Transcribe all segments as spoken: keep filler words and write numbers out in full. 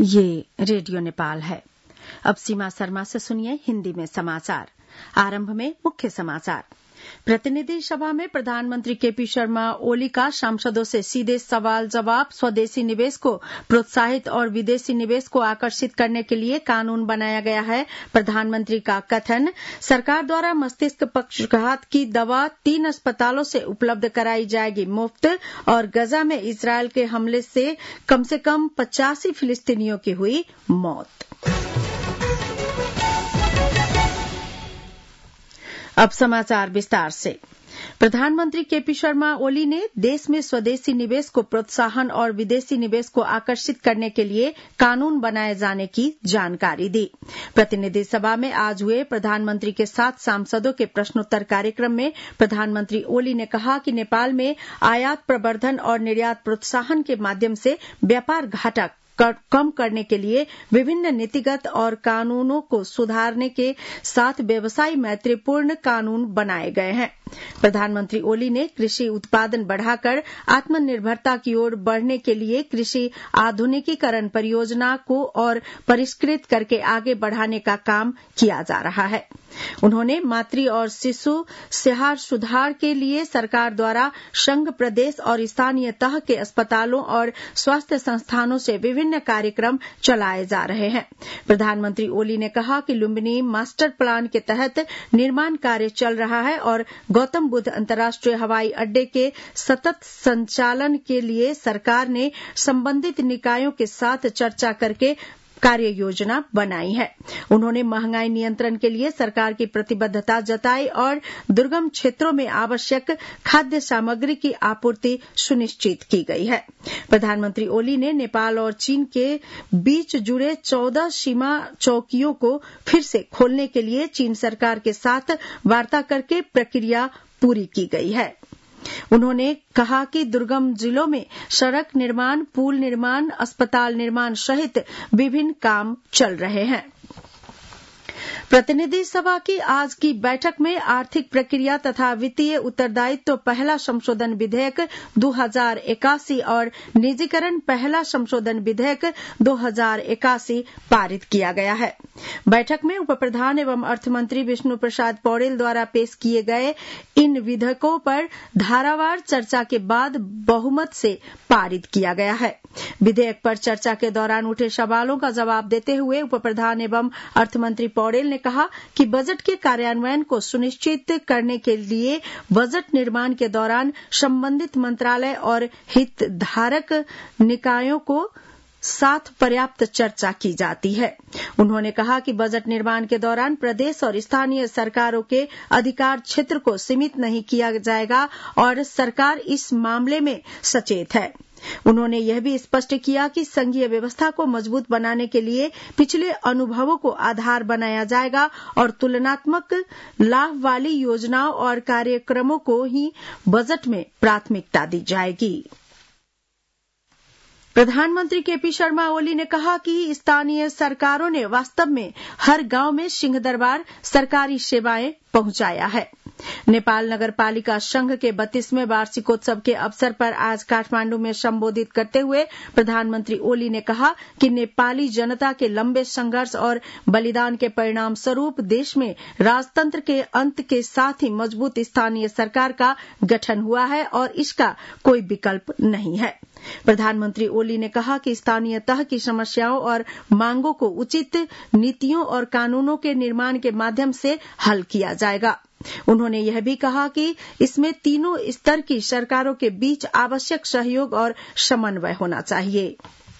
ये रेडियो नेपाल है। अब सीमा शर्मा से सुनिए हिंदी में समाचार। आरंभ में मुख्य समाचार। प्रतिनिधि सभा में प्रधानमंत्री केपी शर्मा ओली का सांसदों से सीधे सवाल जवाब। स्वदेशी निवेश को प्रोत्साहित और विदेशी निवेश को आकर्षित करने के लिए कानून बनाया गया है। प्रधानमंत्री का कथन। सरकार द्वारा मस्तिष्क पक्षघात की दवा तीन अस्पतालों से उपलब्ध कराई जाएगी मुफ्त। और गजा में इजरायल के हमले से कम से कम पचासी फिलिस्तीनियों की हुई मौत। अब समाचार विस्तार से। प्रधानमंत्री केपी शर्मा ओली ने देश में स्वदेशी निवेश को प्रोत्साहन और विदेशी निवेश को आकर्षित करने के लिए कानून बनाए जाने की जानकारी दी। प्रतिनिधि सभा में आज हुए प्रधानमंत्री के साथ सांसदों के प्रश्नोत्तर कार्यक्रम में प्रधानमंत्री ओली ने कहा कि नेपाल में आयात प्रवर्धन और निर्यात प्रोत्साहन के माध्यम से व्यापार घाटा कम करने के लिए विभिन्न नीतिगत और कानूनों को सुधारने के साथ व्यवसायी मैत्रीपूर्ण कानून बनाए गए हैं। प्रधानमंत्री ओली ने कृषि उत्पादन बढ़ाकर आत्मनिर्भरता की ओर बढ़ने के लिए कृषि आधुनिकीकरण परियोजना को और परिष्कृत करके आगे बढ़ाने का काम किया जा रहा है। उन्होंने मातृ और शिशु सेहार सुधार के लिए सरकार द्वारा संघ, प्रदेश और स्थानीय तह के अस्पतालों और स्वास्थ्य संस्थानों से विभिन्न कार्यक्रम चलाए जा रहे हैं। प्रधानमंत्री ओली ने कहा कि लुम्बिनी मास्टर प्लान के तहत निर्माण कार्य चल रहा है और गौतम बुद्ध अंतर्राष्ट्रीय हवाई अड्डे के सतत संचालन के लिए सरकार ने संबंधित निकायों के साथ चर्चा करके कार्य योजना बनाई है। उन्होंने महंगाई नियंत्रण के लिए सरकार की प्रतिबद्धता जताई और दुर्गम क्षेत्रों में आवश्यक खाद्य सामग्री की आपूर्ति सुनिश्चित की गई है। प्रधानमंत्री ओली ने नेपाल और चीन के बीच जुड़े चौदह सीमा चौकियों को फिर से खोलने के लिए चीन सरकार के साथ वार्ता करके प्रक्रिया पूरी की गई है। उन्होंने कहा कि दुर्गम जिलों में सड़क निर्माण, पुल निर्माण, अस्पताल निर्माण सहित विभिन्न काम चल रहे हैं। प्रतिनिधि सभा की आज की बैठक में आर्थिक प्रक्रिया तथा वित्तीय उत्तरदायित्व पहला संशोधन विधेयक दो हजार इक्यासी और निजीकरण पहला संशोधन विधेयक दो हजार इक्यासी पारित किया गया है। बैठक में उप प्रधान एवं अर्थमंत्री विष्णु प्रसाद पौडेल द्वारा पेश किए गए इन विधेयकों पर धारावार चर्चा के बाद बहुमत से पारित किया गया है। विधेयक पर चर्चा के दौरान उठे सवालों का जवाब देते हुए उप प्रधान एवं अर्थमंत्री पौडेल ने कहा कि बजट के कार्यान्वयन को सुनिश्चित करने के लिए बजट निर्माण के दौरान संबंधित मंत्रालय और हितधारक निकायों को साथ पर्याप्त चर्चा की जाती है। उन्होंने कहा कि बजट निर्माण के दौरान प्रदेश और स्थानीय सरकारों के अधिकार क्षेत्र को सीमित नहीं किया जाएगा और सरकार इस मामले में सचेत है। उन्होंने यह भी स्पष्ट किया कि संघीय व्यवस्था को मजबूत बनाने के लिए पिछले अनुभवों को आधार बनाया जाएगा और तुलनात्मक लाभ वाली योजनाओं और कार्यक्रमों को ही बजट में प्राथमिकता दी जाएगी। प्रधानमंत्री केपी शर्मा ओली ने कहा कि स्थानीय सरकारों ने वास्तव में हर गांव में सिंह दरबार सरकारी सेवाएं पहुंचाया है। नेपाल नगर पालिका संघ के बत्तीसवें वार्षिकोत्सव के अवसर पर आज काठमांडू में संबोधित करते हुए प्रधानमंत्री ओली ने कहा कि नेपाली जनता के लंबे संघर्ष और बलिदान के परिणाम स्वरूप देश में राजतंत्र के अंत के साथ ही मजबूत स्थानीय सरकार का गठन हुआ है और इसका कोई विकल्प नहीं है। प्रधानमंत्री ओली ने कहा कि स्थानीय तह की समस्याओं और मांगों को उचित नीतियों और कानूनों के निर्माण के माध्यम से हल किया जाएगा। उन्होंने यह भी कहा कि इसमें तीनों स्तर की सरकारों के बीच आवश्यक सहयोग और समन्वय होना चाहिए।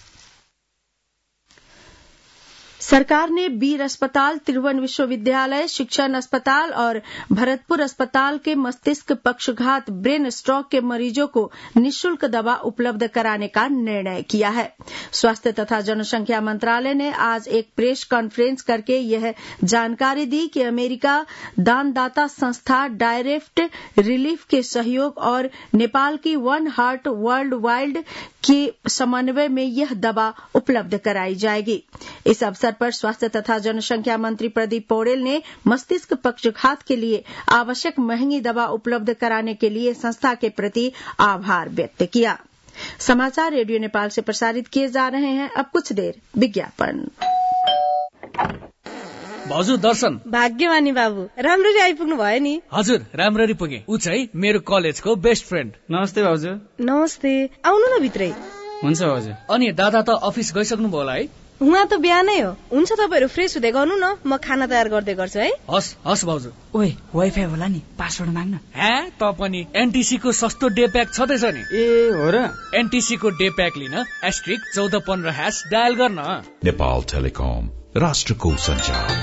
सरकार ने वीर अस्पताल, त्रिभुवन विश्वविद्यालय शिक्षण अस्पताल और भरतपुर अस्पताल के मस्तिष्क पक्षघात ब्रेन स्ट्रोक के मरीजों को निःशुल्क दवा उपलब्ध कराने का निर्णय किया है। स्वास्थ्य तथा जनसंख्या मंत्रालय ने आज एक प्रेस कॉन्फ्रेंस करके यह जानकारी दी कि अमेरिका दानदाता संस्था डायरेक्ट रिलीफ के सहयोग और नेपाल की वन हार्ट वर्ल्ड वाइड के समन्वय में यह दवा उपलब्ध कराई जाएगी। इस अवसर पर स्वास्थ्य तथा जनसंख्या मंत्री प्रदीप पौडेल ने मस्तिष्क पक्षघात के लिए आवश्यक महंगी दवा उपलब्ध कराने के लिए संस्था के प्रति आभार व्यक्त किया। समाचार रेडियो नेपाल से प्रसारित किए जा रहे हैं। अब कुछ देर विज्ञापन। भाउजू दर्शन। भाग्यमानी बाबु, राम्ररी आइपुग्नु भयो नि। हजुर, राम्ररी पुगे। ऊ चाहिँ मेरो कलेजको बेस्ट फ्रेन्ड। नमस्ते भाउजू। नमस्ते, आउनु न भित्रै। हुन्छ भाउजू। अनि दादा त अफिस गइसक्नु भयो होला है? उहाँ त बिहानै हो। हुन्छ, तपाईहरु फ्रेस हुँदै गर्नु न, म खाना तयार गर्दै गर्छु है। हस् हस् भाउजू। ओए, वाइफाई होला नि, पासवर्ड माग्न। हे, त पनि एनटीसी को सस्तो डे प्याक छदैछ नि। ए हो र? एनटीसी को डे प्याक लिन एस्ट्रिक चौध पन्ध्र ह्याश डायल गर्न। नेपाल टेलिकम, राष्ट्रको संचार।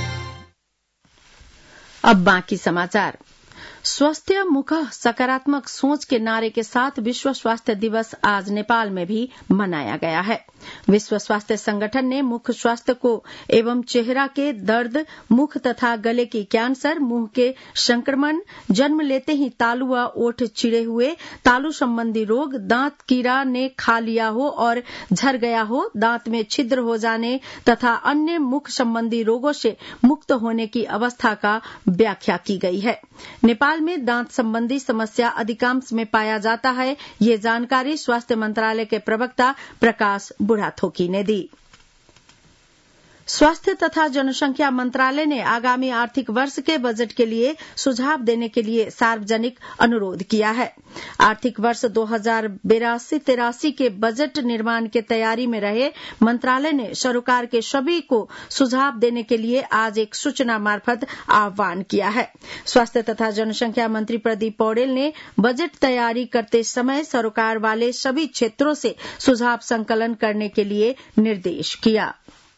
अब बाकी समाचार। स्वस्थ मुख सकारात्मक सोच के नारे के साथ विश्व स्वास्थ्य दिवस आज नेपाल में भी मनाया गया है। विश्व स्वास्थ्य संगठन ने मुख स्वास्थ्य को एवं चेहरा के दर्द, मुख तथा गले की कैंसर, मुंह के संक्रमण, जन्म लेते ही तालू व ओठ चिड़े हुए, तालू संबंधी रोग, दांत कीड़ा ने खा लिया हो और झर गया हो, दांत में छिद्र हो जाने तथा अन्य मुख संबंधी रोगों से मुक्त होने की अवस्था का व्याख्या की गई है। नेपाल में दांत संबंधी समस्या अधिकांश में पाया जाता है। ये जानकारी स्वास्थ्य मंत्रालय के प्रवक्ता प्रकाश बुढ़ाथोकी ने दी। स्वास्थ्य तथा जनसंख्या मंत्रालय ने आगामी आर्थिक वर्ष के बजट के लिए सुझाव देने के लिए सार्वजनिक अनुरोध किया है। आर्थिक वर्ष दो हजार बेरासी तिरासी के बजट निर्माण के तैयारी में रहे मंत्रालय ने सरकार के सभी को सुझाव देने के लिए आज एक सूचना मार्फत आह्वान किया है। स्वास्थ्य तथा जनसंख्या मंत्री प्रदीप पौडेल ने बजट तैयारी करते समय सरकार वाले सभी क्षेत्रों से सुझाव संकलन करने के लिए निर्देश किया।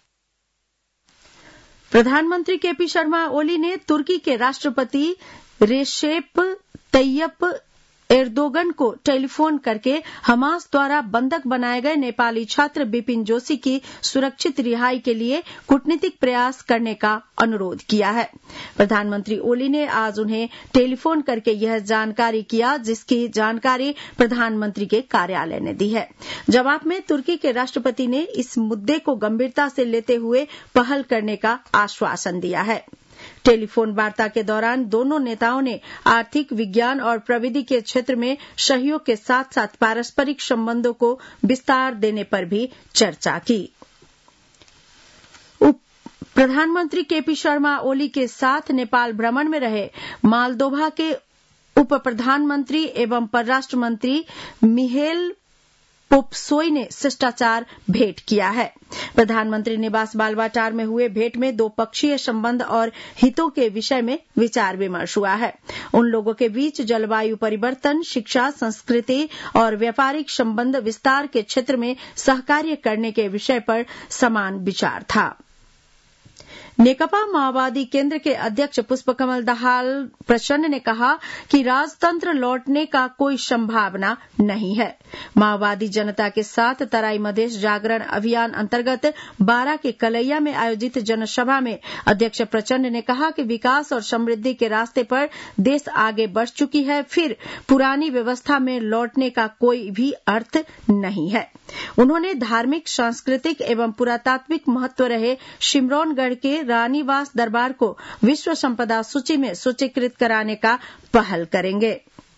प्रधानमंत्री केपी शर्मा ओली ने तुर्की के राष्ट्रपति रेसेप तैयप एर्दोगन को टेलीफोन करके हमास द्वारा बंधक बनाए गए नेपाली छात्र बिपिन जोशी की सुरक्षित रिहाई के लिए कूटनीतिक प्रयास करने का अनुरोध किया है। प्रधानमंत्री ओली ने आज उन्हें टेलीफोन करके यह जानकारी किया, जिसकी जानकारी प्रधानमंत्री के कार्यालय ने दी है। जवाब में तुर्की के राष्ट्रपति ने इस मुद्दे को गंभीरता से लेते हुए पहल करने का आश्वासन दिया है। टेलीफोन वार्ता के दौरान दोनों नेताओं ने आर्थिक, विज्ञान और प्रविधि के क्षेत्र में सहयोग के साथ साथ पारस्परिक संबंधों को विस्तार देने पर भी चर्चा की। प्रधानमंत्री केपी शर्मा ओली के साथ नेपाल भ्रमण में रहे मालदोभा के उप प्रधानमंत्री एवं परराष्ट्र मंत्री मिहेल पोप्सोई ने शिष्टाचार भेंट किया है। प्रधानमंत्री निवास बालवाटार में हुए भेंट में दो पक्षीय संबंध और हितों के विषय में विचार विमर्श हुआ है। उन लोगों के बीच जलवायु परिवर्तन, शिक्षा, संस्कृति और व्यापारिक संबंध विस्तार के क्षेत्र में सहकार्य करने के विषय पर समान विचार था। नेकपा माओवादी केंद्र के अध्यक्ष पुष्पकमल दाहाल प्रचंड ने कहा कि राजतंत्र लौटने का कोई संभावना नहीं है। माओवादी जनता के साथ तराई मधेश जागरण अभियान अंतर्गत बारा के कलैया में आयोजित जनसभा में अध्यक्ष प्रचंड ने कहा कि विकास और समृद्धि के रास्ते पर देश आगे बढ़ चुकी है, फिर पुरानी व्यवस्था में लौटने का कोई भी अर्थ नहीं है। उन्होंने धार्मिक, सांस्कृतिक एवं पुरातात्विक महत्व रहे सिमरौनगढ़ के रानीवास दरबार को विश्व संपदा सूची में सूचीकृत कराने का पहल करेंगे।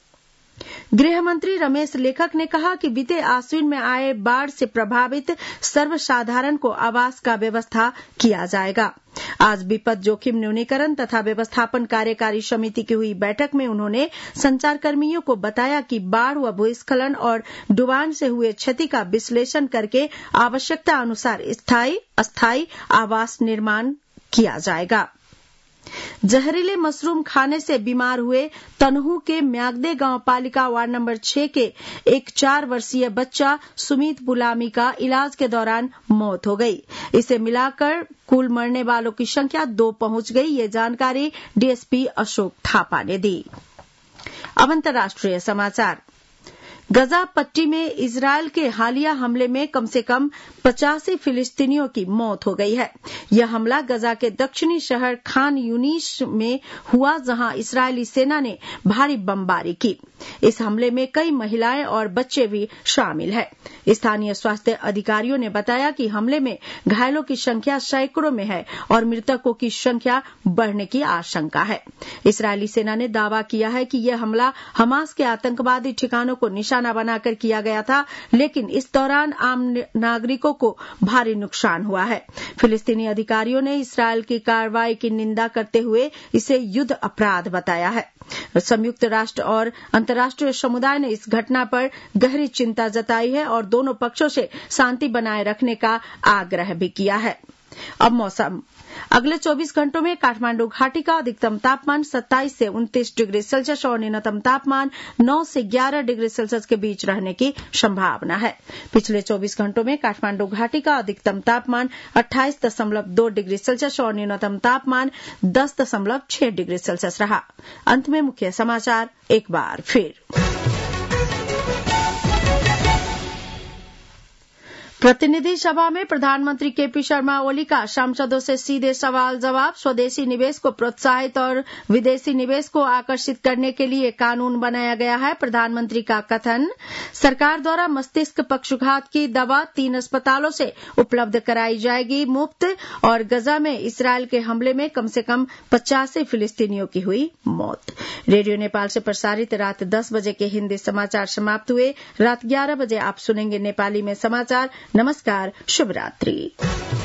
गृह मंत्री रमेश लेखक ने कहा कि बीते आश्विन में आए बाढ़ से प्रभावित सर्वसाधारण को आवास का व्यवस्था किया जाएगा। आज विपद जोखिम न्यूनीकरण तथा व्यवस्थापन कार्यकारी समिति की हुई बैठक में उन्होंने संचारकर्मियों को बताया कि बाढ़ व भूस्खलन और डुबान से हुए क्षति का विश्लेषण करके आवश्यकता अनुसार स्थायी, अस्थायी आवास निर्माण किया जाएगा। जहरीले मशरूम खाने से बीमार हुए तनहू के म्याग्दे गांव पालिका वार्ड नंबर छह के एक चार वर्षीय बच्चा सुमित बुलामी का इलाज के दौरान मौत हो गई। इसे मिलाकर कुल मरने वालों की संख्या दो पहुंच गई। ये जानकारी डीएसपी अशोक थापा ने दी। अब अंतर्राष्ट्रीय समाचार। गजा पट्टी में इजरायल के हालिया हमले में कम से कम पचासी फिलिस्तीनियों की मौत हो गई है। यह हमला गजा के दक्षिणी शहर खान यूनिस में हुआ, जहां इस्राएली सेना ने भारी बमबारी की। इस हमले में कई महिलाएं और बच्चे भी शामिल हैं। स्थानीय स्वास्थ्य अधिकारियों ने बताया कि हमले में घायलों की संख्या सैकड़ों में है और मृतकों की संख्या बढ़ने की आशंका है। इस्राएली सेना ने दावा किया है कि यह हमला हमास के आतंकवादी ठिकानों को निशाना निशाना बनाकर किया गया था, लेकिन इस दौरान आम नागरिकों को भारी नुकसान हुआ है। फिलिस्तीनी अधिकारियों ने इसराइल की कार्रवाई की निंदा करते हुए इसे युद्ध अपराध बताया है। संयुक्त राष्ट्र और अंतर्राष्ट्रीय समुदाय ने इस घटना पर गहरी चिंता जताई है और दोनों पक्षों से शांति बनाए रखने का आग्रह भी किया है। अब मौसम। अगले चौबीस घंटों में काठमांडू घाटी का अधिकतम तापमान सत्ताईस से उनतीस डिग्री सेल्सियस और न्यूनतम तापमान नौ से ग्यारह डिग्री सेल्सियस के बीच रहने की संभावना है। पिछले चौबीस घंटों में काठमांडू घाटी का अधिकतम तापमान अट्ठाईस दशमलव दो डिग्री सेल्सियस और न्यूनतम तापमान दस दशमलव छह डिग्री सेल्सियस रहा। अंत में मुख्य समाचार एक बार फिर। प्रतिनिधि सभा में प्रधानमंत्री केपी शर्मा ओली का सांसदों से सीधे सवाल जवाब। स्वदेशी निवेश को प्रोत्साहित और विदेशी निवेश को आकर्षित करने के लिए कानून बनाया गया है, प्रधानमंत्री का कथन। सरकार द्वारा मस्तिष्क पक्षाघात की दवा तीन अस्पतालों से उपलब्ध कराई जाएगी मुफ्त। और गजा में इसराइल के हमले में कम से कम पचासी फिलिस्तीनियों की हुई मौत। रेडियो नेपाल से प्रसारित रात दस बजे के हिंदी समाचार समाप्त हुए। रात ग्यारह बजे आप सुनेंगे नेपाली में समाचार। नमस्कार, शुभ रात्रि।